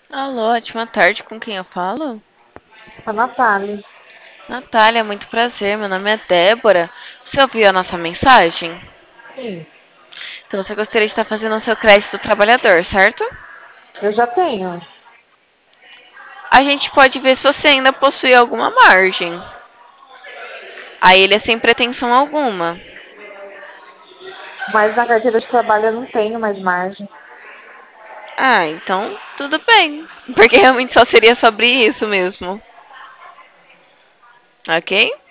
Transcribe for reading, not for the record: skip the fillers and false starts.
Alô, ótima tarde, com quem eu falo? A Natália. Natália, muito prazer, meu nome é Débora. Você ouviu a nossa mensagem? Sim, Então você gostaria de estar fazendo o seu crédito trabalhador, certo? eu já tenho. A gente pode ver se você ainda possui alguma margem. Aí ele é sem pretensão alguma. Mas na carteira de trabalho eu não tenho mais margem. Ah, então tudo bem. Porque realmente só seria sobre isso mesmo. Ok?